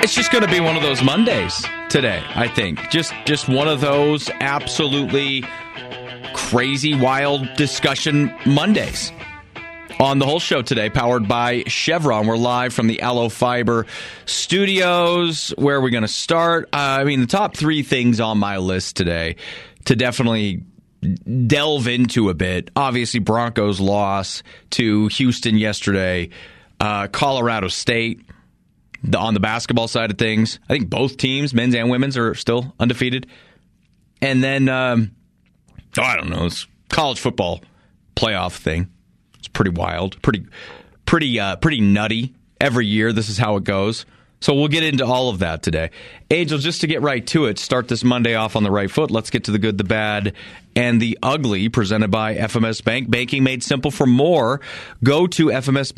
It's just going to be one of those Mondays today, I think. Just one of those absolutely crazy, wild discussion Mondays. On the whole show today, powered by Chevron. We're live from the Allo Fiber studios. Where are we going to start? The top three things on my list today to definitely delve into a bit. Obviously, Broncos loss to Houston yesterday. Colorado State. On the basketball side of things, I think both teams, men's and women's, are still undefeated. And then, I don't know, it's college football playoff thing. It's pretty wild, pretty nutty. Every year, this is how it goes. So we'll get into all of that today. Angel, just to get right to it, start this Monday off on the right foot. Let's get to the good, the bad, and the ugly, presented by FMS Bank. Banking made simple for more. Go to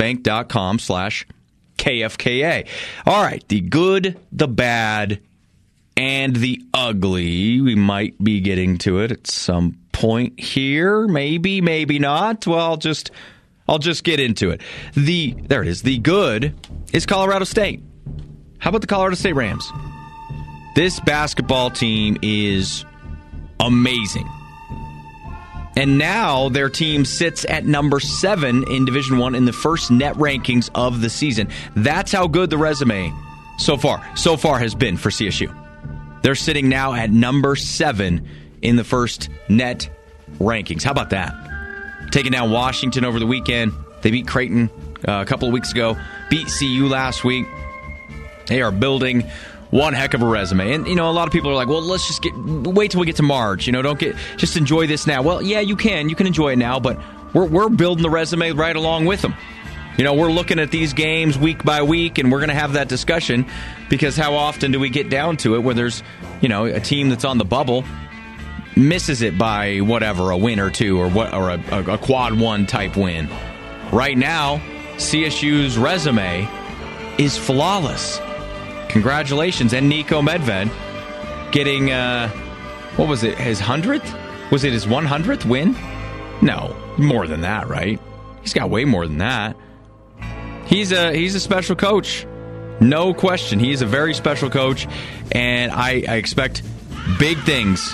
fmsbank.com/KFKA. All right, the good, the bad, and the ugly. We might be getting to it at some point here. Maybe, maybe not. Well, I'll just get into it. There it is. The good is Colorado State. How about the Colorado State Rams? This basketball team is amazing. And now their team sits at number 7 in Division I in the first net rankings of the season. That's how good the resume so far has been for CSU. They're sitting now at number 7 in the first net rankings. How about that? Taking down Washington over the weekend. They beat Creighton a couple of weeks ago. Beat CU last week. They are building one heck of a resume. And, a lot of people are like, well, let's just wait till we get to March. Just enjoy this now. Well, yeah, you can enjoy it now, but we're building the resume right along with them. We're looking at these games week by week, and we're going to have that discussion because how often do we get down to it where there's, a team that's on the bubble misses it by whatever, a win or two or a quad one type win. Right now, CSU's resume is flawless. Congratulations. And Niko Medved getting, what was it, his 100th? Was it his 100th win? No, more than that, right? He's got way more than that. He's a special coach. No question. He's a very special coach, and I expect big things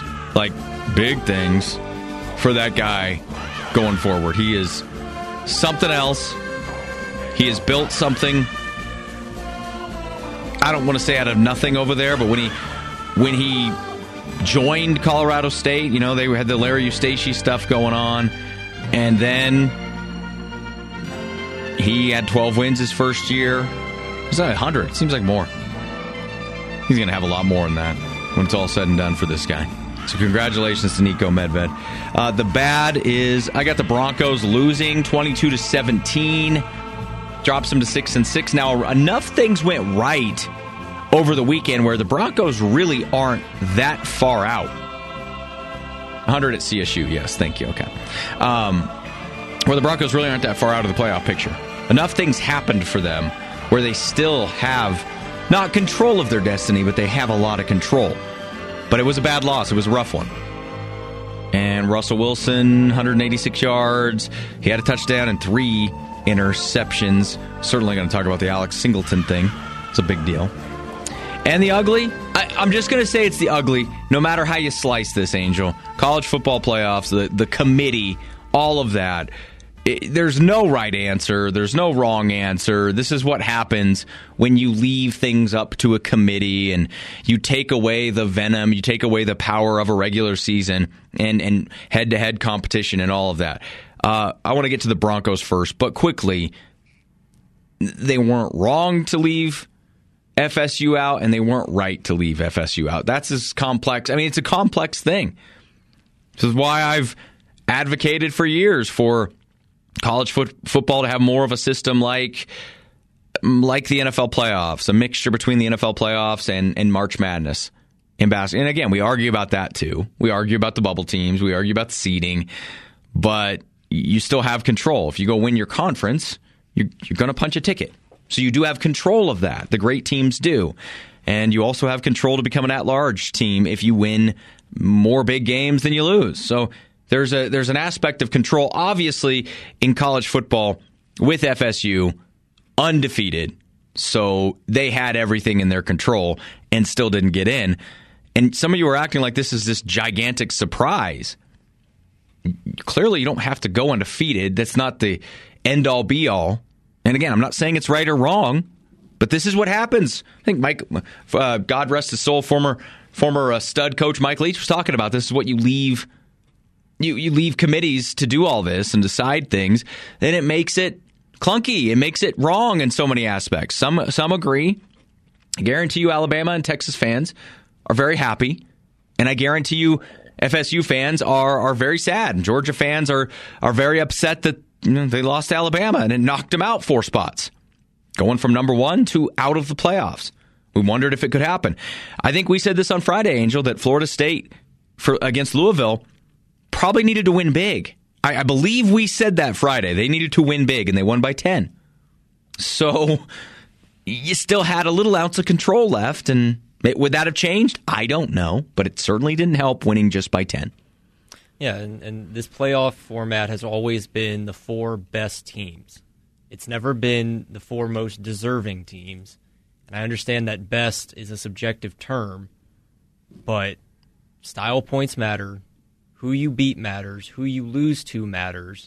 for that guy going forward. He is something else. He has built something, I don't want to say out of nothing over there, but when he joined Colorado State, they had the Larry Eustachy stuff going on, and then he had 12 wins his first year. Is that 100? It seems like more. He's going to have a lot more than that when it's all said and done for this guy. So congratulations to Niko Medved. The bad is I got the Broncos losing 22-17. Drops them to 6-6. Now, enough things went right over the weekend where the Broncos really aren't that far out. 100 at CSU, yes, thank you, okay. Where the Broncos really aren't that far out of the playoff picture. Enough things happened for them where they still have not control of their destiny, but they have a lot of control. But it was a bad loss. It was a rough one. And Russell Wilson, 186 yards. He had a touchdown and 3 interceptions. Certainly going to talk about the Alex Singleton thing. It's a big deal. And the ugly? I'm just going to say it's the ugly, no matter how you slice this, Angel. College football playoffs, the committee, all of that. There's no right answer. There's no wrong answer. This is what happens when you leave things up to a committee and you take away the venom, you take away the power of a regular season and head-to-head competition and all of that. I want to get to the Broncos first, but quickly, they weren't wrong to leave FSU out, and they weren't right to leave FSU out. That's as complex. It's a complex thing. This is why I've advocated for years for college football to have more of a system like the NFL playoffs, a mixture between the NFL playoffs and March Madness in basketball. And again, we argue about that too. We argue about the bubble teams. We argue about the seeding. But you still have control. If you go win your conference, you're going to punch a ticket. So you do have control of that. The great teams do. And you also have control to become an at-large team if you win more big games than you lose. So there's an aspect of control, obviously, in college football with FSU, undefeated, So they had everything in their control and still didn't get in. And some of you are acting like this is this gigantic surprise. Clearly, you don't have to go undefeated. That's not the end-all, be-all. And again, I'm not saying it's right or wrong, but this is what happens. I think Mike, God rest his soul, former stud coach Mike Leach was talking about. This is what you leave. You leave committees to do all this and decide things, then it makes it clunky. It makes it wrong in so many aspects. Some agree. I guarantee you Alabama and Texas fans are very happy, and I guarantee you FSU fans are very sad, and Georgia fans are very upset that they lost to Alabama and it knocked them out 4 spots, going from number 1 to out of the playoffs. We wondered if it could happen. I think we said this on Friday, Angel, that Florida State against Louisville probably needed to win big. I believe we said that Friday. They needed to win big, and they won by 10. So you still had a little ounce of control left, and would that have changed? I don't know, but it certainly didn't help winning just by 10. Yeah, and this playoff format has always been the 4 best teams. It's never been the 4 most deserving teams. And I understand that best is a subjective term, but style points matter. Who you beat matters. Who you lose to matters.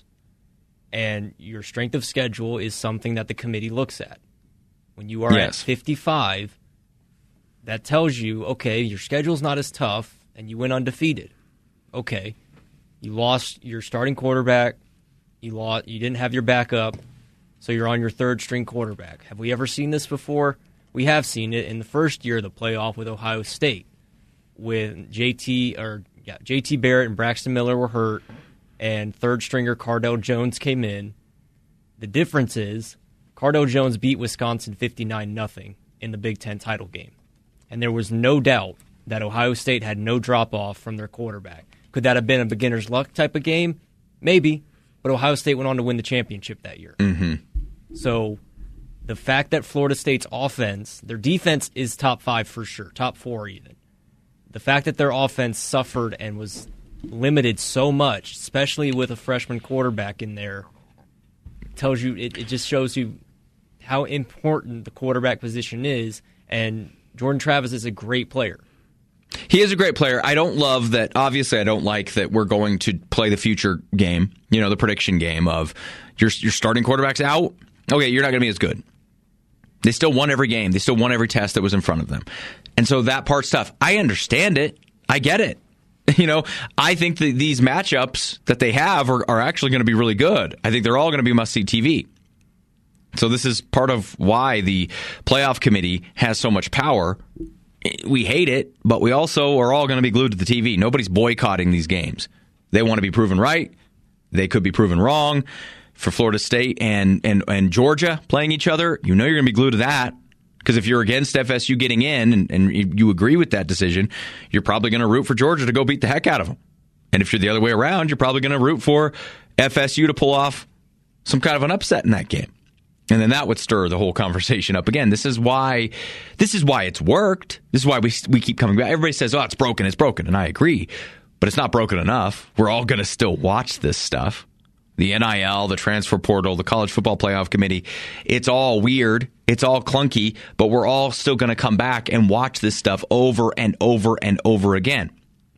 And your strength of schedule is something that the committee looks at. When you are at 55, that tells you, okay, your schedule's not as tough, and you went undefeated. Okay, you lost your starting quarterback. You didn't have your backup, so you're on your 3rd-string quarterback. Have we ever seen this before? We have seen it in the first year of the playoff with Ohio State, with JT Barrett and Braxton Miller were hurt, and 3rd-stringer Cardale Jones came in. The difference is Cardale Jones beat Wisconsin 59-0 in the Big Ten title game. And there was no doubt that Ohio State had no drop-off from their quarterback. Could that have been a beginner's luck type of game? Maybe. But Ohio State went on to win the championship that year. Mm-hmm. So the fact that Florida State's offense, their defense is top 5 for sure, top 4 even. The fact that their offense suffered and was limited so much, especially with a freshman quarterback in there, tells you, it just shows you how important the quarterback position is, and Jordan Travis is a great player. He is a great player. I don't love that. Obviously, I don't like that we're going to play the future game, the prediction game of your starting quarterback's out. Okay, you're not going to be as good. They still won every game. They still won every test that was in front of them. And so that part's tough. I understand it. I get it. I think that these matchups that they have are actually going to be really good. I think they're all going to be must-see TV. So this is part of why the playoff committee has so much power. We hate it, but we also are all going to be glued to the TV. Nobody's boycotting these games. They want to be proven right. They could be proven wrong. For Florida State and Georgia playing each other, you're going to be glued to that. Because if you're against FSU getting in and you agree with that decision, you're probably going to root for Georgia to go beat the heck out of them. And if you're the other way around, you're probably going to root for FSU to pull off some kind of an upset in that game. And then that would stir the whole conversation up again. This is why it's worked. This is why we keep coming back. Everybody says, it's broken. And I agree. But it's not broken enough. We're all going to still watch this stuff. The NIL, the transfer portal, the college football playoff committee. It's all weird. It's all clunky. But we're all still going to come back and watch this stuff over and over and over again.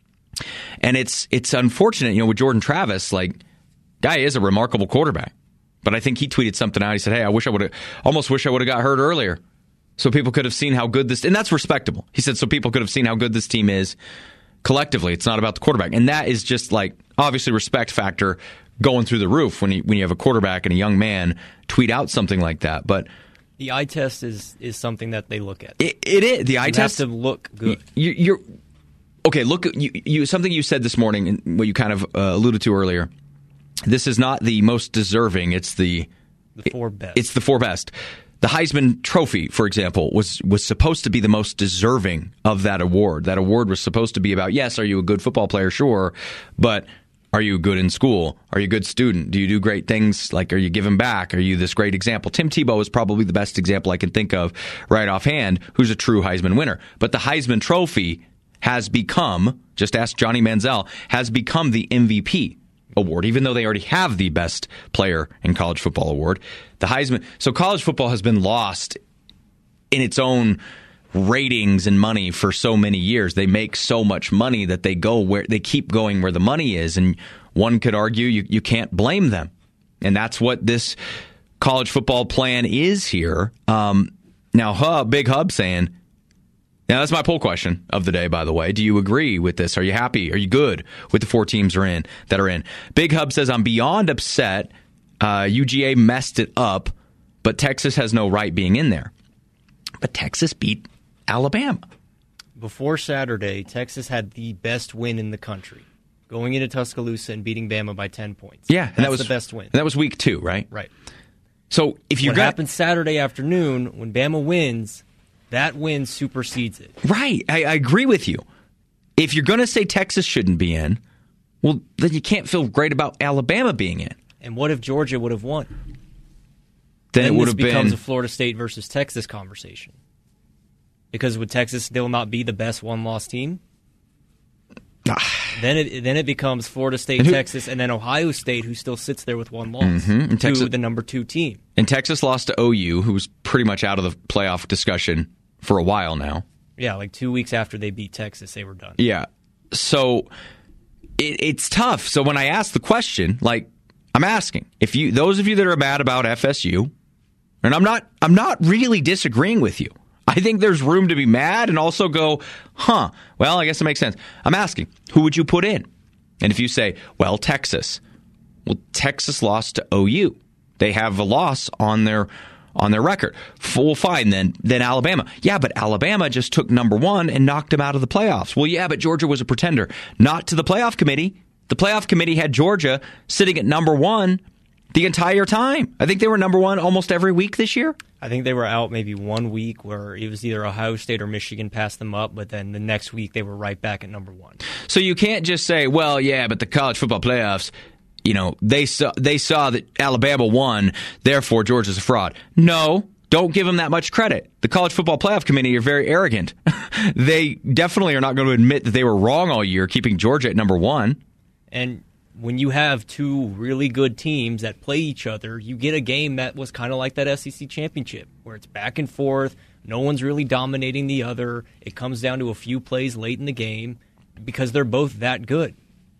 And it's unfortunate, with Jordan Travis, guy is a remarkable quarterback. But I think he tweeted something out. He said, hey, I wish I would have got hurt earlier so people could have seen how good this, and that's respectable. He said, so people could have seen how good this team is collectively. It's not about the quarterback. And that is just obviously respect factor going through the roof when you have a quarterback and a young man tweet out something like that. But the eye test is something that they look at. It is. The eye test have to look good. You're okay, look, you something you said this morning and what you kind of alluded to earlier. This is not the most deserving. It's the 4 best. It's the 4 best. The Heisman Trophy, for example, was supposed to be the most deserving of that award. That award was supposed to be about, yes, are you a good football player? Sure. But are you good in school? Are you a good student? Do you do great things? Are you giving back? Are you this great example? Tim Tebow is probably the best example I can think of right offhand who's a true Heisman winner. But the Heisman Trophy has become, just ask Johnny Manziel, has become the MVP award, even though they already have the best player in college football award. The Heisman. So college football has been lost in its own ratings and money for so many years. They make so much money that they keep going where the money is. And one could argue you can't blame them. And that's what this college football plan is here. Now, Big Hub saying, now that's my poll question of the day, by the way. Do you agree with this? Are you happy? Are you good with the 4 teams that are in? Big Hub says, I'm beyond upset. UGA messed it up, but Texas has no right being in there. But Texas beat Alabama. Before Saturday, Texas had the best win in the country, going into Tuscaloosa and beating Bama by 10 points. Yeah, that was the best win. And that was week 2, right? Right. So if you what happens Saturday afternoon when Bama wins, that win supersedes it. Right. I agree with you. If you're going to say Texas shouldn't be in, well, then you can't feel great about Alabama being in. And what if Georgia would have won? Then it would have becomes been a Florida State versus Texas conversation. Because would Texas still not be the best one-loss team? Then it becomes Florida State, Texas, and then Ohio State, who still sits there with one loss, to the number 2 team. And Texas lost to OU, who's pretty much out of the playoff discussion for a while now. Yeah, like 2 weeks after they beat Texas, they were done. Yeah. So it's tough. So when I ask the question, like I'm asking, those of you that are mad about FSU, and I'm not really disagreeing with you. I think there's room to be mad and also go, well, I guess it makes sense. I'm asking, who would you put in? And if you say, well, Texas. Well, Texas lost to OU. They have a loss on their record. Well, fine, then Alabama. Yeah, but Alabama just took number 1 and knocked them out of the playoffs. Well, yeah, but Georgia was a pretender. Not to the playoff committee. The playoff committee had Georgia sitting at number 1 the entire time. I think they were number 1 almost every week this year. I think they were out maybe 1 week where it was either Ohio State or Michigan passed them up, but then the next week they were right back at number 1. So you can't just say, well, yeah, but the college football playoffs, they saw that Alabama won, therefore Georgia's a fraud. No, don't give them that much credit. The College Football Playoff Committee are very arrogant. They definitely are not going to admit that they were wrong all year, keeping Georgia at number 1. And when you have 2 really good teams that play each other, you get a game that was kind of like that SEC championship, where it's back and forth, no one's really dominating the other. It comes down to a few plays late in the game because they're both that good.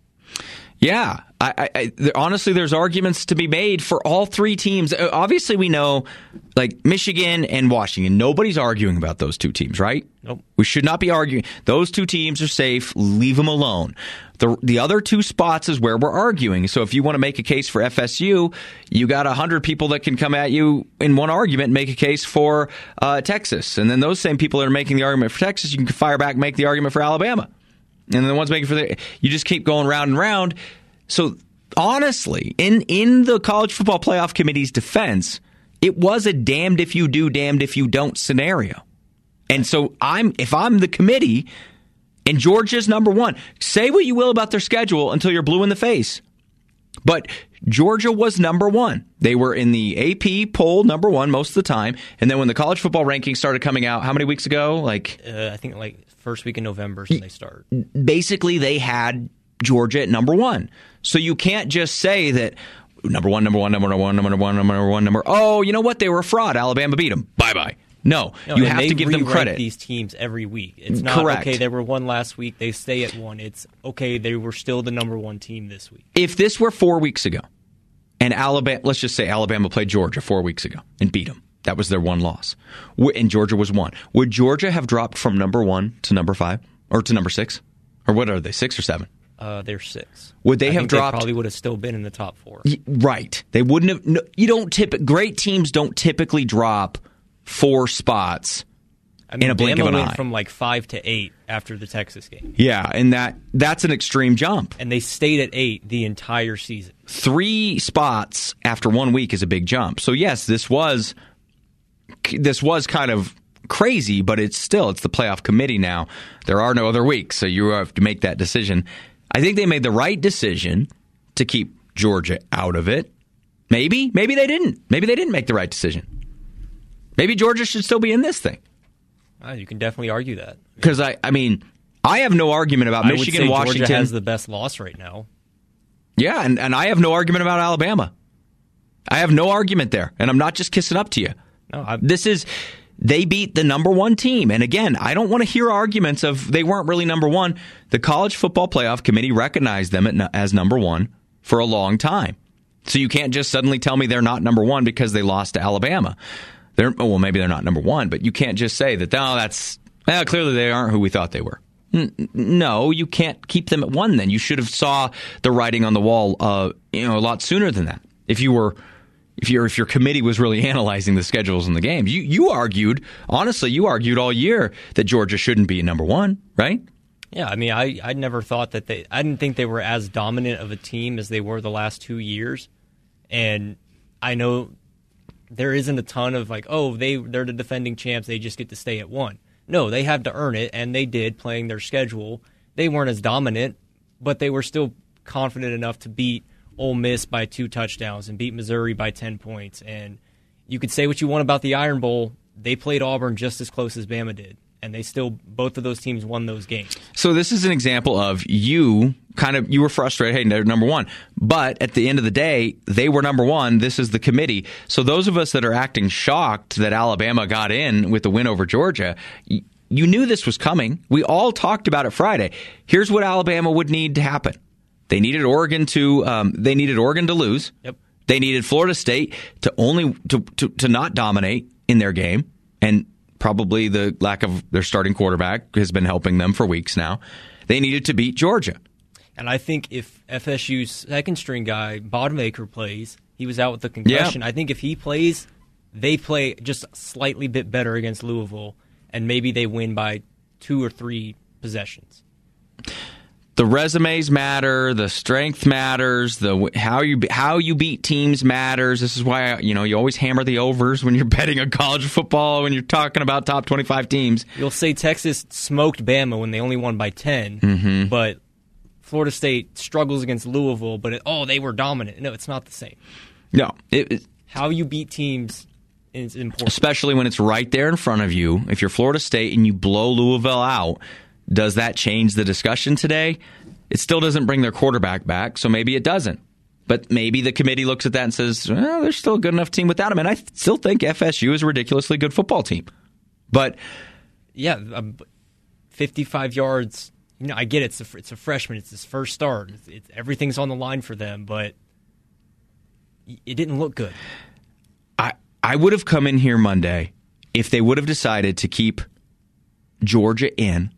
Yeah. Honestly, there's arguments to be made for all 3 teams. Obviously, we know, like, Michigan and Washington, nobody's arguing about those 2 teams, right? Nope. We should not be arguing. Those 2 teams are safe. Leave them alone. The other 2 spots is where we're arguing. So if you want to make a case for FSU, you got 100 people that can come at you in one argument and make a case for Texas. And then those same people that are making the argument for Texas, you can fire back and make the argument for Alabama. And then the ones making you just keep going round and round. So honestly, in the College Football Playoff Committee's defense, it was a damned if you do, damned if you don't scenario. And so if I'm the committee and Georgia's number 1, say what you will about their schedule until you're blue in the face. But Georgia was number 1. They were in the AP poll number 1 most of the time. And then when the college football rankings started coming out, how many weeks ago? I think first week in November when they start. Basically, they had Georgia at number 1. So you can't just say that number one. Oh, you know what? They were a fraud. Alabama beat them. Bye-bye. No, you have to give them credit. These teams every week. It's not, correct. Okay, they were 1 last week, they stay at 1. It's, okay, they were still the number 1 team this week. If this were 4 weeks ago, and let's just say Alabama played Georgia 4 weeks ago and beat them, that was their 1 loss, and Georgia was 1, would Georgia have dropped from number 1 to number 5, or to number 6? Or what are they, 6 or 7? They're 6. Would they have dropped? They probably would have still been in the top 4. Right. They wouldn't have. No, great teams don't typically drop 4 spots in a blink of an eye. Went from 5 to 8 after the Texas game. Yeah, and that's an extreme jump. And they stayed at 8 the entire season. 3 spots after 1 week is a big jump. So yes, this was kind of crazy, but it's the playoff committee now. There are no other weeks, so you have to make that decision. I think they made the right decision to keep Georgia out of it. Maybe they didn't. Maybe they didn't make the right decision. Maybe Georgia should still be in this thing. You can definitely argue that. Because, I have no argument about Michigan, Washington. Georgia has the best loss right now. Yeah, and I have no argument about Alabama. I have no argument there, and I'm not just kissing up to you. No, They beat the number one team. And again, I don't want to hear arguments of they weren't really number one. The College Football Playoff Committee recognized them as number one for a long time. So you can't just suddenly tell me they're not number one because they lost to Alabama. Well, maybe they're not number one, but you can't just say that, clearly they aren't who we thought they were. No, you can't keep them at one then. You should have saw the writing on the wall a lot sooner than that. If your committee was really analyzing the schedules and the games, you argued all year that Georgia shouldn't be number one, right? Yeah, I mean, I never thought that I didn't think they were as dominant of a team as they were the last 2 years. And I know there isn't a ton of they're the defending champs, they just get to stay at one. No, they have to earn it, and they did, playing their schedule. They weren't as dominant, but they were still confident enough to beat Ole Miss by 2 touchdowns and beat Missouri by 10 points. And you could say what you want about the Iron Bowl. They played Auburn just as close as Bama did, and both of those teams won those games. So this is an example of you were frustrated, hey, they're number one. But at the end of the day, they were number one. This is the committee. So those of us that are acting shocked that Alabama got in with the win over Georgia, you knew this was coming. We all talked about it Friday. Here's what Alabama would need to happen. They needed Oregon to lose. Yep. They needed Florida State to not dominate in their game, and probably the lack of their starting quarterback has been helping them for weeks now. They needed to beat Georgia. And I think if FSU's second-string guy, Bodemaker, plays, he was out with the concussion. Yeah. I think if he plays, they play just slightly bit better against Louisville, and maybe they win by 2 or 3 possessions. The resumes matter, the strength matters, how you beat teams matters. This is why you always hammer the overs when you're betting on college football, when you're talking about top 25 teams. You'll say Texas smoked Bama when they only won by 10, but Florida State struggles against Louisville, but they were dominant. No, it's not the same. No. How you beat teams is important. Especially when it's right there in front of you. If you're Florida State and you blow Louisville out, does that change the discussion today? It still doesn't bring their quarterback back, so maybe it doesn't. But maybe the committee looks at that and says, well, they're still a good enough team without him. And I still think FSU is a ridiculously good football team. But yeah, 55 yards. I get it's a freshman. It's his first start. Everything's on the line for them, but it didn't look good. I would have come in here Monday if they would have decided to keep Georgia in,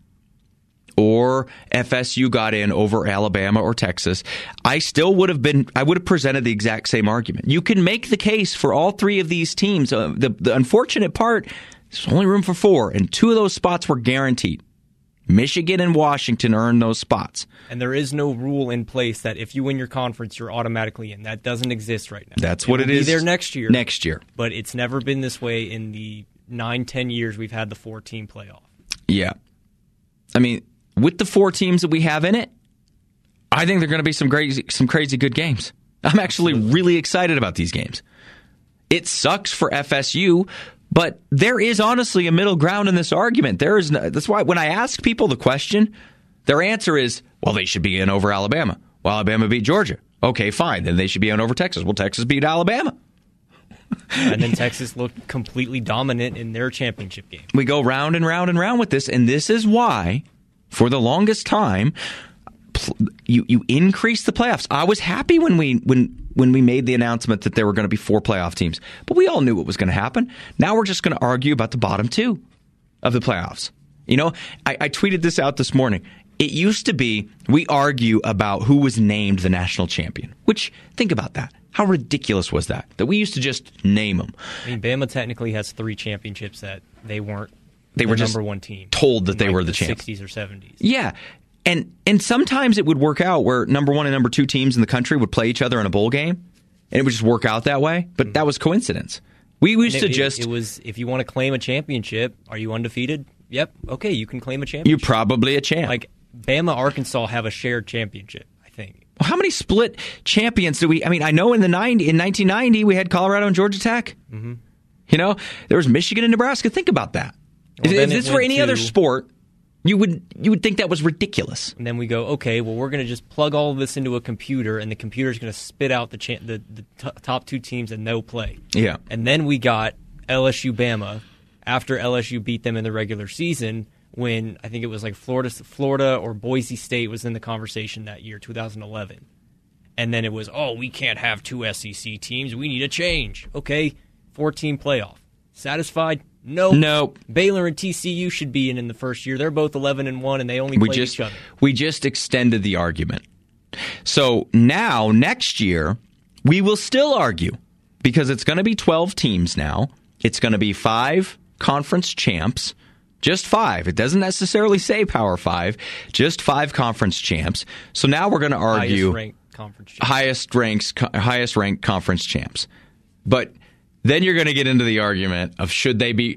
or FSU got in over Alabama or Texas. I would have presented the exact same argument. You can make the case for all 3 of these teams. The unfortunate part, there's only room for 4, and 2 of those spots were guaranteed. Michigan and Washington earned those spots. And there is no rule in place that if you win your conference, you're automatically in. That doesn't exist right now. That's what it is. It'll be there next year. Next year. But it's never been this way in the 9-10 years we've had the 4-team playoff. Yeah. I mean, with the 4 teams that we have in it, I think they're going to be some crazy good games. I'm actually really excited about these games. It sucks for FSU, but there is honestly a middle ground in this argument. That's why when I ask people the question, their answer is, well, they should be in over Alabama. Well, Alabama beat Georgia. Okay, fine. Then they should be in over Texas. Well, Texas beat Alabama. And then Texas looked completely dominant in their championship game. We go round and round and round with this, and this is why, for the longest time, you increase the playoffs. I was happy when we made the announcement that there were going to be 4 playoff teams, but we all knew what was going to happen. Now we're just going to argue about the bottom 2 of the playoffs. I tweeted this out this morning. It used to be we argue about who was named the national champion, which, think about that. How ridiculous was that? That we used to just name them. I mean, Bama technically has 3 championships that they weren't. They were just number one team. Told that they were the champs. 60s or 70s. Yeah. And sometimes it would work out where number 1 and number 2 teams in the country would play each other in a bowl game, and it would just work out that way. But that was coincidence. We used to just... It was, if you want to claim a championship, are you undefeated? Yep. Okay, you can claim a championship. You're probably a champ. Like, Bama, Arkansas have a shared championship, I think. Well, how many split champions do we... I mean, I know in 1990, we had Colorado and Georgia Tech. Mm-hmm. There was Michigan and Nebraska. Think about that. Well, if this were any other sport... You would think that was ridiculous. And then we go, okay, well, we're going to just plug all of this into a computer, and the computer's going to spit out the top 2 teams and no play. Yeah. And then we got LSU Bama, after LSU beat them in the regular season, when I think it was like Florida or Boise State was in the conversation that year, 2011. And then it was, we can't have 2 SEC teams. We need a change. Okay, 4-team playoff. Satisfied? Nope. Baylor and TCU should be in the first year. They're both 11-1, and they only played each other. We just extended the argument. So now, next year, we will still argue, because it's going to be 12 teams now. It's going to be 5 conference champs. Just 5. It doesn't necessarily say Power 5. Just 5 conference champs. So now we're going to argue highest ranked conference champs. But then you're going to get into the argument of should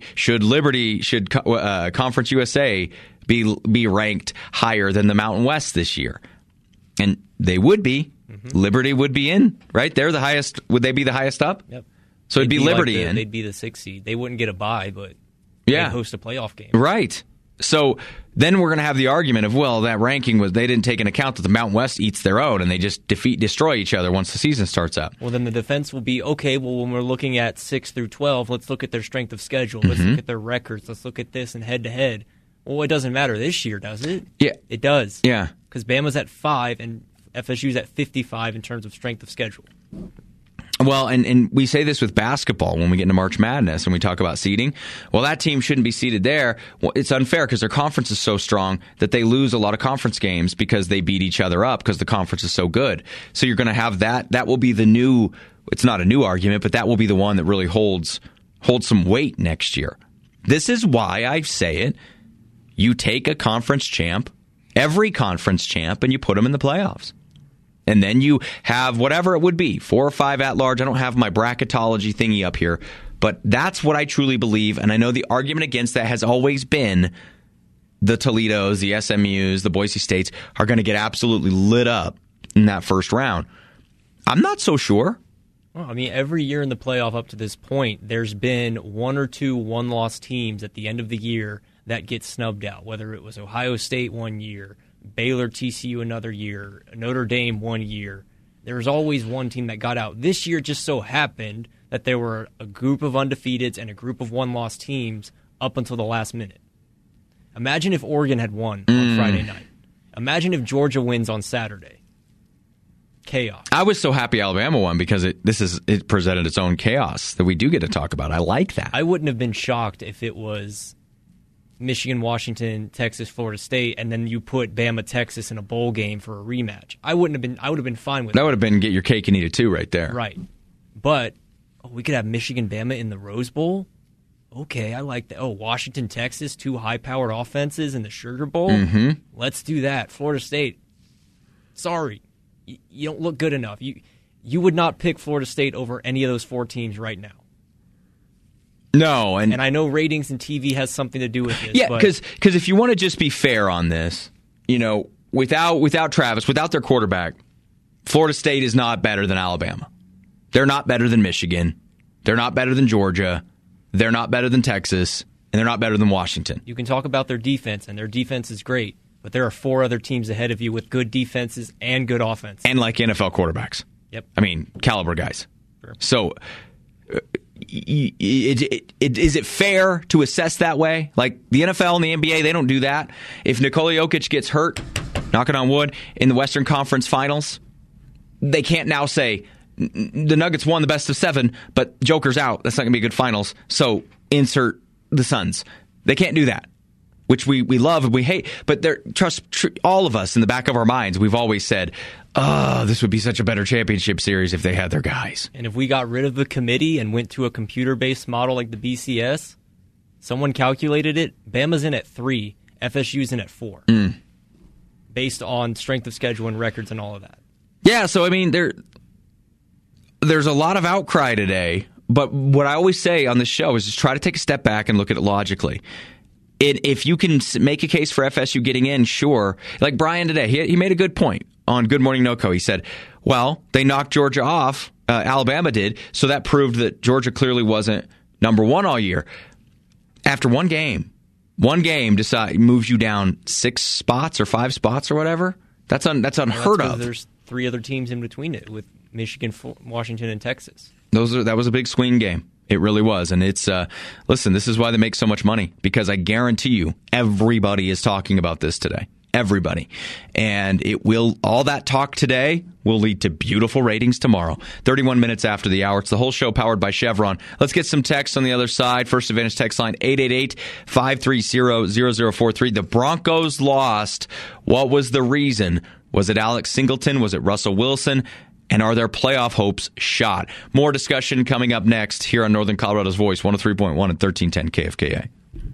Conference USA be ranked higher than the Mountain West this year? And they would be. Mm-hmm. Liberty would be in, right? They're the highest. Would they be the highest up? Yep. So it'd be Liberty in. They'd be the 6th seed. They wouldn't get a bye, but they'd host a playoff game. Right. So then we're going to have the argument of, well, that ranking they didn't take into account that the Mountain West eats their own and they just destroy each other once the season starts up. Well, then the defense will be, okay, well, when we're looking at 6 through 12, let's look at their strength of schedule. Let's look at their records. Let's look at this and head-to-head. Well, it doesn't matter this year, does it? Yeah. It does. Yeah. Because Bama's at 5 and FSU's at 55 in terms of strength of schedule. Well, and we say this with basketball when we get into March Madness and we talk about seeding. Well, that team shouldn't be seeded there. Well, it's unfair because their conference is so strong that they lose a lot of conference games because they beat each other up because the conference is so good. So you're going to have that. That will be the new, it's not a new argument, but that will be the one that really holds some weight next year. This is why I say it. You take a conference champ, every conference champ, and you put them in the playoffs. And then you have whatever it would be, 4 or 5 at large. I don't have my bracketology thingy up here, but that's what I truly believe. And I know the argument against that has always been the Toledos, the SMUs, the Boise States are going to get absolutely lit up in that first round. I'm not so sure. Well, I mean, every year in the playoff up to this point, there's been 1 or 2 one-loss teams at the end of the year that get snubbed out, whether it was Ohio State one year, Baylor, TCU another year, Notre Dame one year. There was always one team that got out. This year just so happened that there were a group of undefeateds and a group of one-loss teams up until the last minute. Imagine if Oregon had won on Friday night. Imagine if Georgia wins on Saturday. Chaos. I was so happy Alabama won because it presented its own chaos that we do get to talk about. I like that. I wouldn't have been shocked if it was Michigan, Washington, Texas, Florida State, and then you put Bama, Texas in a bowl game for a rematch. I would have been fine with that. That would have been get your cake and eat it too right there. Right. But we could have Michigan, Bama in the Rose Bowl. Okay, I like that. Oh, Washington, Texas, 2 high-powered offenses in the Sugar Bowl. Mm-hmm. Let's do that. Florida State, sorry, you don't look good enough. You would not pick Florida State over any of those 4 teams right now. No, and I know ratings and TV has something to do with this. Yeah, because if you want to just be fair on this, without Travis, without their quarterback, Florida State is not better than Alabama. They're not better than Michigan. They're not better than Georgia. They're not better than Texas, and they're not better than Washington. You can talk about their defense, and their defense is great, but there are 4 other teams ahead of you with good defenses and good offense. And like NFL quarterbacks. Yep. I mean, caliber guys. Sure. So is it fair to assess that way? Like the NFL and the NBA, they don't do that. If Nikola Jokic gets hurt, knocking on wood, in the Western Conference Finals, they can't now say the Nuggets won the best of 7, but Joker's out. That's not going to be a good finals. So insert the Suns. They can't do that, which we love and we hate. But all of us in the back of our minds, we've always said, this would be such a better championship series if they had their guys. And if we got rid of the committee and went to a computer-based model like the BCS, someone calculated it, Bama's in at 3, FSU's in at 4, based on strength of schedule and records and all of that. Yeah, so I mean, there's a lot of outcry today, but what I always say on this show is just try to take a step back and look at it logically. If you can make a case for FSU getting in, sure. Like Brian today, he made a good point on Good Morning NoCo. He said, well, they knocked Georgia off, Alabama did, so that proved that Georgia clearly wasn't number 1 all year. After one game moves you down 6 spots or 5 spots or whatever. That's unheard of. There's 3 other teams in between it with Michigan, Washington, and Texas. That was a big swing game. It really was. And it's, listen, this is why they make so much money, because I guarantee you everybody is talking about this today. Everybody. And it will, all that talk today will lead to beautiful ratings tomorrow. 31 minutes after the hour. It's the whole show powered by Chevron. Let's get some text on the other side. First Advantage text line 888-530-0043. The Broncos lost. What was the reason? Was it Alex Singleton? Was it Russell Wilson? And are their playoff hopes shot? More discussion coming up next here on Northern Colorado's Voice, 103.1 and 1310 KFKA.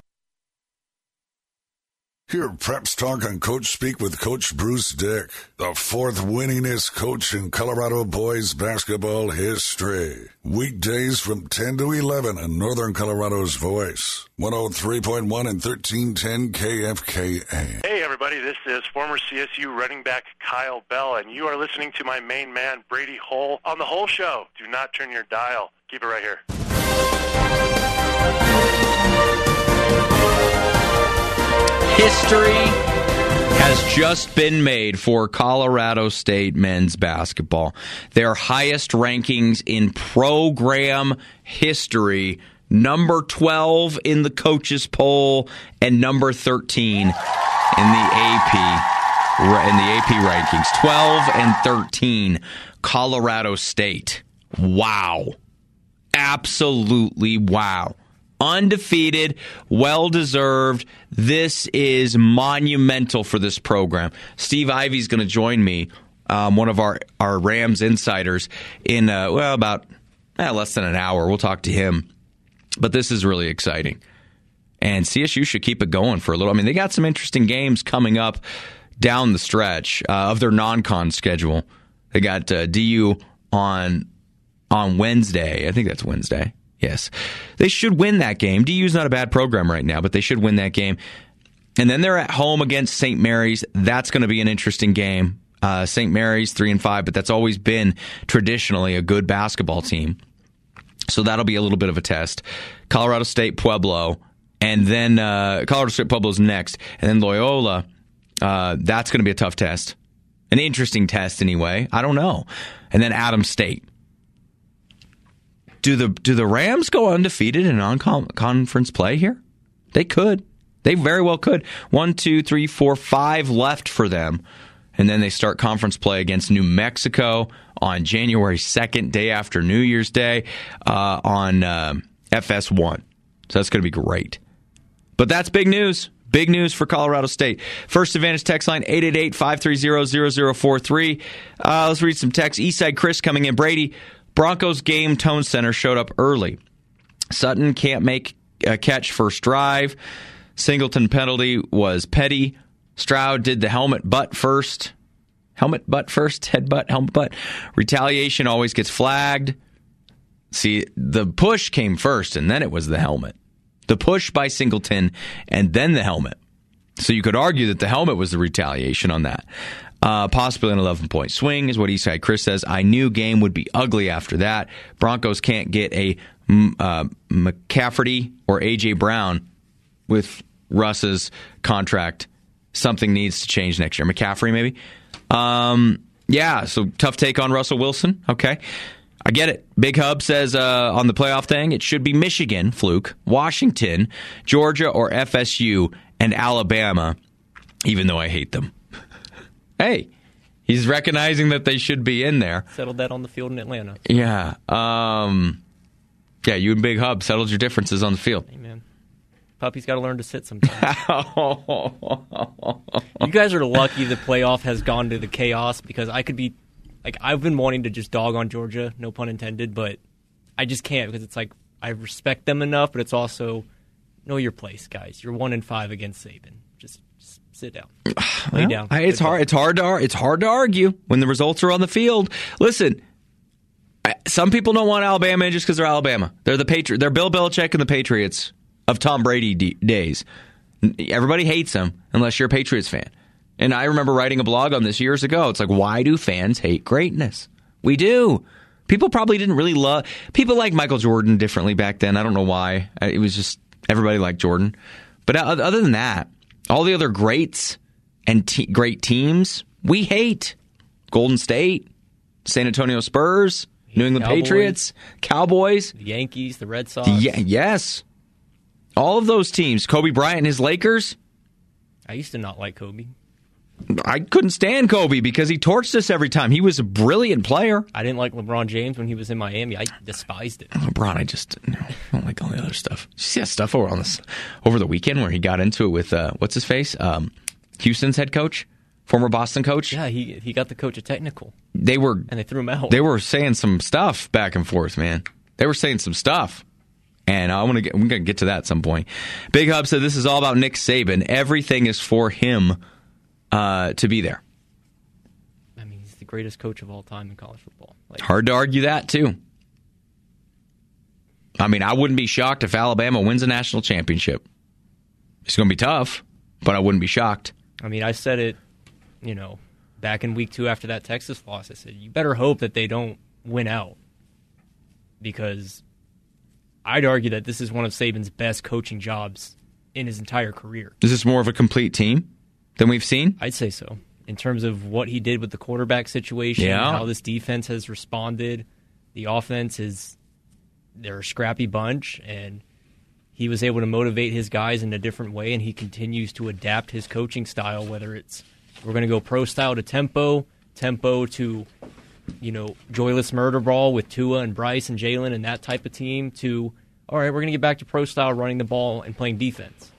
Hear Preps Talk and Coach Speak with Coach Bruce Dick, the fourth winningest coach in Colorado boys basketball history. Weekdays from 10 to 11 on Northern Colorado's Voice, 103.1 and 1310 KFKA. Hey, everybody, this is former CSU running back Kyle Bell, and you are listening to my main man, Brady Hull, on The Whole Show. Do not turn your dial. Keep it right here. History has just been made for Colorado State men's basketball. Their highest rankings in program history, number 12 in the coaches poll and number 13 in the AP rankings. 12 and 13, Colorado State. Wow. Absolutely wow. Undefeated, well-deserved. This is monumental for this program. Steve Ivey's going to join me, one of our Rams insiders, in, about less than an hour. We'll talk to him. But this is really exciting. And CSU should keep it going for a little. I mean, they got some interesting games coming up down the stretch of their non-con schedule. They got DU on Wednesday. I think that's Wednesday. Yes. They should win that game. DU's not a bad program right now, but they should win that game. And then they're at home against St. Mary's. That's going to be an interesting game. St. Mary's 3-5, but that's always been traditionally a good basketball team. So that'll be a little bit of a test. Colorado State, Pueblo, and then Colorado State, Pueblo's next. And then Loyola, that's going to be a tough test. An interesting test anyway. I don't know. And then Adams State. Do the Rams go undefeated in non-conference play here? They could. They very well could. 1, 2, 3, 4, 5 left for them. And then they start conference play against New Mexico on January 2nd, day after New Year's Day, on FS1. So that's going to be great. But that's big news. Big news for Colorado State. First Advantage text line 888-530-0043. Let's read some text. Eastside Chris coming in. Brady, Broncos game tone center showed up early. Sutton can't make a catch first drive. Singleton penalty was petty. Stroud did the helmet butt first. Helmet butt first, head butt, helmet butt. Retaliation always gets flagged. See, the push came first, and then it was the helmet. The push by Singleton, and then the helmet. So you could argue that the helmet was the retaliation on that. Possibly an 11-point swing is what Eastside Chris says. I knew game would be ugly after that. Broncos can't get a McCafferty or A.J. Brown with Russ's contract. Something needs to change next year. McCaffrey, maybe? Yeah, so tough take on Russell Wilson. Okay. I get it. Big Hub says on the playoff thing, it should be Michigan, fluke, Washington, Georgia, or FSU, and Alabama, even though I hate them. Hey, he's recognizing that they should be in there. Settled that on the field in Atlanta. Yeah. Yeah, you and Big Hub settled your differences on the field. Amen. Puppy's got to learn to sit sometimes. You guys are lucky the playoff has gone to the chaos, because I could be, like, I've been wanting to just dog on Georgia, no pun intended, but I just can't, because it's like I respect them enough, but it's also know your place, guys. You're 1-5 against Saban. Just sit down, lay down. It's hard to argue when the results are on the field. Listen, some people don't want Alabama in just because they're Alabama. They're the They're Bill Belichick and the Patriots of Tom Brady days. Everybody hates them unless you're a Patriots fan. And I remember writing a blog on this years ago. It's like, why do fans hate greatness? We do. People probably didn't really love... People liked Michael Jordan differently back then. I don't know why. It was just everybody liked Jordan. But other than that, all the other greats and great teams, we hate. Golden State, San Antonio Spurs, New England Cowboys. Patriots, Cowboys. The Yankees, the Red Sox. Yes. All of those teams. Kobe Bryant and his Lakers. I used to not like Kobe. I couldn't stand Kobe because he torched us every time. He was a brilliant player. I didn't like LeBron James when he was in Miami. I despised it. LeBron, I don't like all the other stuff. Did you see that stuff over the weekend where he got into it with, what's his face? Houston's head coach? Former Boston coach? Yeah, he got the coach a technical. And they threw him out. They were saying some stuff back and forth, man. They were saying some stuff. And we're going to get to that at some point. Big Hub said this is all about Nick Saban. Everything is for him to be there. I mean, he's the greatest coach of all time in college football. Hard to argue that, too. I mean, I wouldn't be shocked if Alabama wins a national championship. It's going to be tough, but I wouldn't be shocked. I mean, I said it, back in week 2 after that Texas loss. I said, you better hope that they don't win out. Because I'd argue that this is one of Saban's best coaching jobs in his entire career. Is this more of a complete team than we've seen? I'd say so. In terms of what he did with the quarterback situation, how this defense has responded, the offense they're a scrappy bunch, and he was able to motivate his guys in a different way, and he continues to adapt his coaching style, whether it's we're going to go pro style to tempo to joyless murder ball with Tua and Bryce and Jalen and that type of team to, all right, we're going to get back to pro style running the ball and playing defense.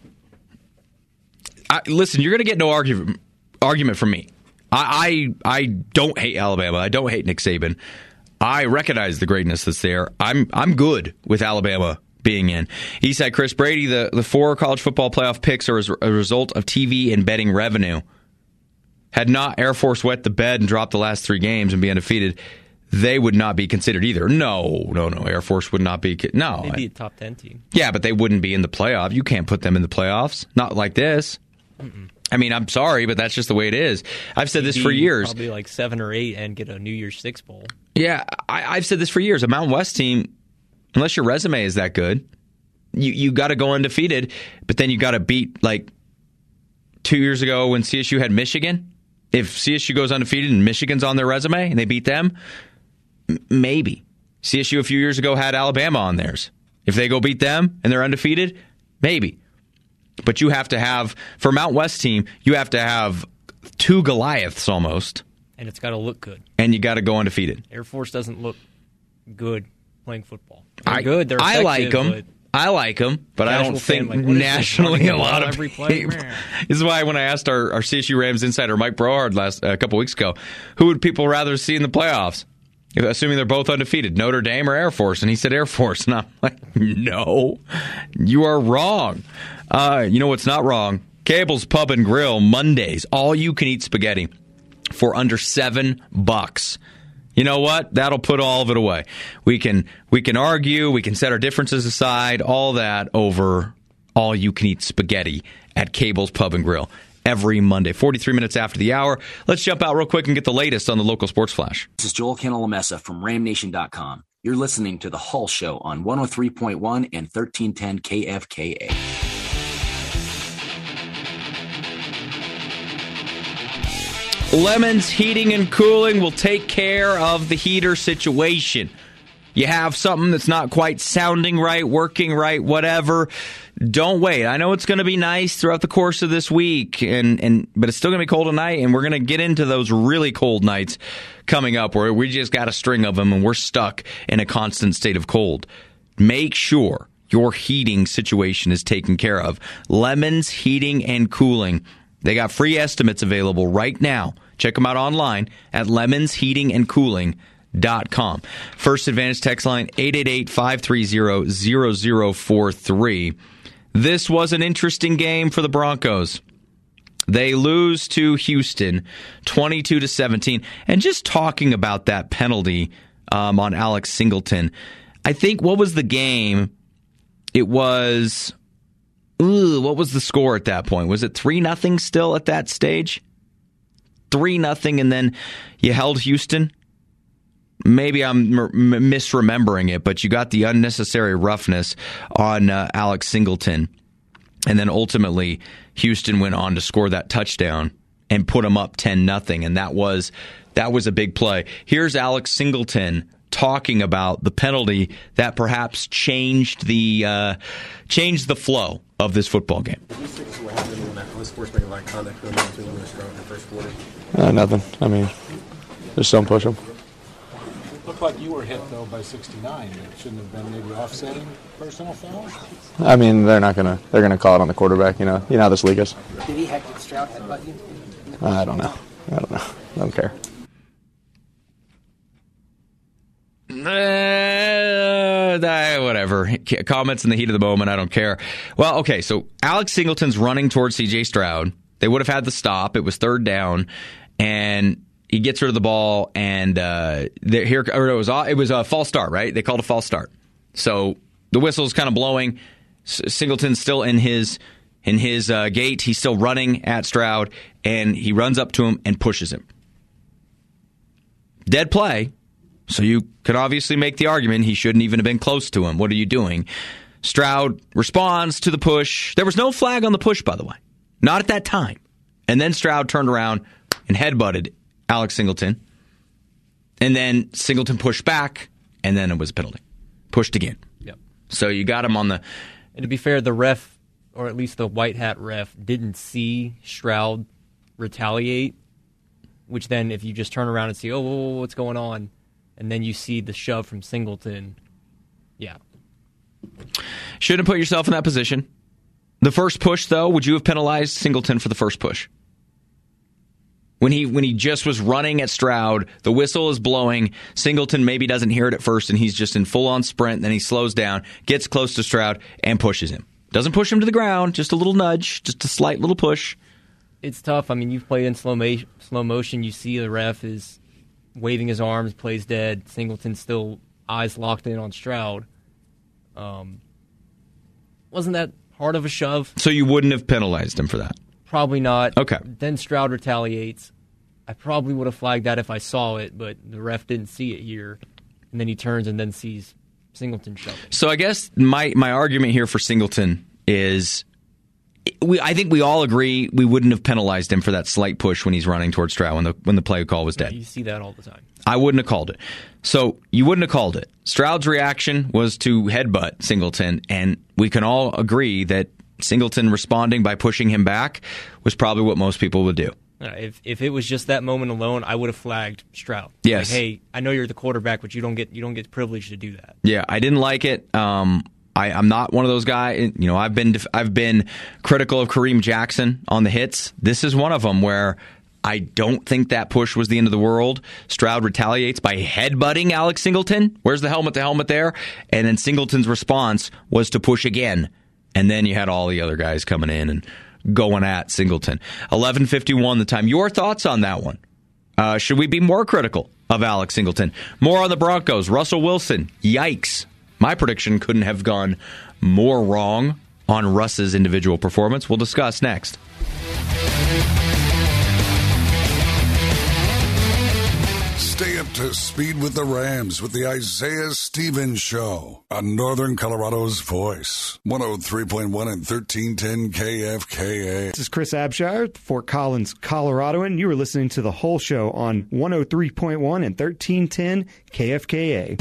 Listen, you're going to get no argument from me. I don't hate Alabama. I don't hate Nick Saban. I recognize the greatness that's there. I'm good with Alabama being in. He said Chris Brady, the 4 college football playoff picks are a result of TV and betting revenue. Had not Air Force wet the bed and dropped the last 3 games and be undefeated, they would not be considered either. No. Air Force would not be. No. They'd be a top 10 team. Yeah, but they wouldn't be in the playoff. You can't put them in the playoffs. Not like this. Mm-mm. I mean, I'm sorry, but that's just the way it is. I've said this for years. Probably like 7 or 8 and get a New Year's Six bowl. Yeah, I've said this for years. A Mountain West team, unless your resume is that good, you got to go undefeated, but then you got to beat, like 2 years ago when CSU had Michigan. If CSU goes undefeated and Michigan's on their resume and they beat them, maybe. CSU a few years ago had Alabama on theirs. If they go beat them and they're undefeated, maybe. But you have to have, for a Mountain West team, you have to have 2 Goliaths almost. And it's got to look good. And you got to go undefeated. Air Force doesn't look good playing football. They're good. They're I like them. But I don't think nationally a lot of people. This is why when I asked our CSU Rams insider Mike Brohard a couple weeks ago, who would people rather see in the playoffs? Assuming they're both undefeated, Notre Dame or Air Force? And he said Air Force. And I'm like, no, you are wrong. You know what's not wrong? Cable's Pub and Grill, Mondays, all-you-can-eat spaghetti for under $7. You know what? That'll put all of it away. We can argue, we can set our differences aside, all that over all-you-can-eat spaghetti at Cable's Pub and Grill every Monday, 43 minutes after the hour. Let's jump out real quick and get the latest on the local sports flash. This is Joel Cantalamessa from RamNation.com. You're listening to The Hull Show on 103.1 and 1310 KFKA. Lemons Heating and Cooling will take care of the heater situation. You have something that's not quite sounding right, working right, whatever. Don't wait. I know it's going to be nice throughout the course of this week, but it's still going to be cold tonight, and we're going to get into those really cold nights coming up where we just got a string of them and we're stuck in a constant state of cold. Make sure your heating situation is taken care of. Lemons Heating and Cooling. They got free estimates available right now. Check them out online at lemonsheatingandcooling.com. First Advantage text line 888-530-0043. This was an interesting game for the Broncos. They lose to Houston 22-17. And just talking about that penalty on Alex Singleton, I think what was the game? It was... what was the score at that point? Was it 3-0 still at that stage? 3-0, and then you held Houston? Maybe I'm misremembering it, but you got the unnecessary roughness on Alex Singleton. And then ultimately, Houston went on to score that touchdown and put them up 10-0, and that was a big play. Here's Alex Singleton talking about the penalty that perhaps changed the flow of this football game. Nothing. I mean, just don't push them. It looked like you were hit, though, by 69. It shouldn't have been maybe offsetting personal foul? I mean, they're gonna call it on the quarterback. You know how this league is. Did he head Stroud headbutt you? I don't know. I don't care. Whatever. Comments in the heat of the moment. I don't care. Well, okay. So Alex Singleton's running towards C.J. Stroud. They would have had the stop. It was 3rd down, and he gets rid of the ball. And it was a false start, right? They called a false start. So the whistle's kind of blowing. Singleton's still in his gate. He's still running at Stroud, and he runs up to him and pushes him. Dead play. So you could obviously make the argument he shouldn't even have been close to him. What are you doing? Stroud responds to the push. There was no flag on the push, by the way. Not at that time. And then Stroud turned around and headbutted Alex Singleton. And then Singleton pushed back, and then it was a penalty. Pushed again. Yep. So you got him on the... And to be fair, the ref, or at least the white hat ref, didn't see Stroud retaliate, which then if you just turn around and see, what's going on, and then you see the shove from Singleton, yeah. Shouldn't put yourself in that position. The first push, though, would you have penalized Singleton for the first push? When he just was running at Stroud, the whistle is blowing, Singleton maybe doesn't hear it at first, and he's just in full-on sprint, then he slows down, gets close to Stroud, and pushes him. Doesn't push him to the ground, just a little nudge, just a slight little push. It's tough. I mean, you've played in slow motion. You see the ref is waving his arms, plays dead. Singleton still eyes locked in on Stroud. Wasn't that hard of a shove? So you wouldn't have penalized him for that? Probably not. Okay. Then Stroud retaliates. I probably would have flagged that if I saw it, but the ref didn't see it here. And then he turns and then sees Singleton shoving. So I guess my argument here for Singleton is... I think we all agree we wouldn't have penalized him for that slight push when he's running towards Stroud when the play call was dead. You see that all the time. I wouldn't have called it. So you wouldn't have called it. Stroud's reaction was to headbutt Singleton, and we can all agree that Singleton responding by pushing him back was probably what most people would do. If it was just that moment alone, I would have flagged Stroud. Yes. Like, hey, I know you're the quarterback, but you don't get privilege to do that. Yeah, I didn't like it. I'm not one of those guys. You know, I've been critical of Kareem Jackson on the hits. This is one of them where I don't think that push was the end of the world. Stroud retaliates by headbutting Alex Singleton. Where's the helmet there? And then Singleton's response was to push again. And then you had all the other guys coming in and going at Singleton. 11:51 the time. Your thoughts on that one? Should we be more critical of Alex Singleton? More on the Broncos. Russell Wilson. Yikes. My prediction couldn't have gone more wrong on Russ's individual performance. We'll discuss next. Stay up to speed with the Rams with the Isaiah Stevens Show on Northern Colorado's Voice. 103.1 and 1310 KFKA. This is Chris Abshire, Fort Collins, Coloradoan. You are listening to The Whole Show on 103.1 and 1310 KFKA.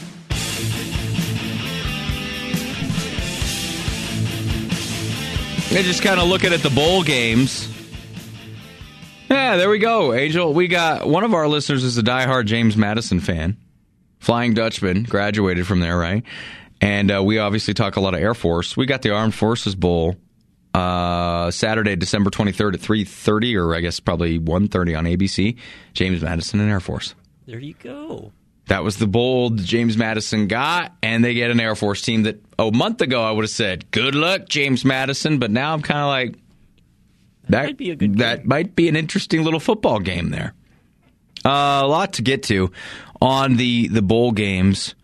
They're just kind of looking at the bowl games. Yeah, there we go, Angel. We got one of our listeners is a diehard James Madison fan. Flying Dutchman, graduated from there, right? And we obviously talk a lot of Air Force. We got the Armed Forces Bowl Saturday, December 23rd at 3:30, or I guess probably 1:30 on ABC. James Madison and Air Force. There you go. That was the bowl James Madison got, and they get an Air Force team that, a month ago, I would have said, good luck, James Madison, but now I'm kind of like, that might be a good game. That might be an interesting little football game there. A lot to get to on the bowl games.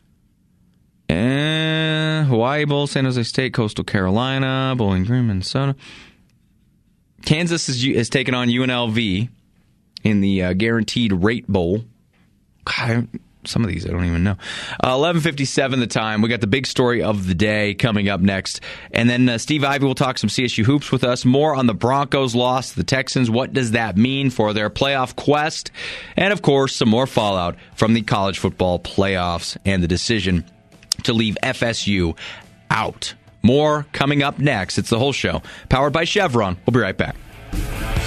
Hawaii Bowl, San Jose State, Coastal Carolina, Bowling Green, Minnesota. Kansas has taken on UNLV in the Guaranteed Rate Bowl. God, Some of these I don't even know. 11:57 the time. We got the big story of the day coming up next. And then Steve Ivey will talk some CSU hoops with us. More on the Broncos' loss to the Texans. What does that mean for their playoff quest? And, of course, some more fallout from the college football playoffs and the decision to leave FSU out. More coming up next. It's The Whole Show, powered by Chevron. We'll be right back.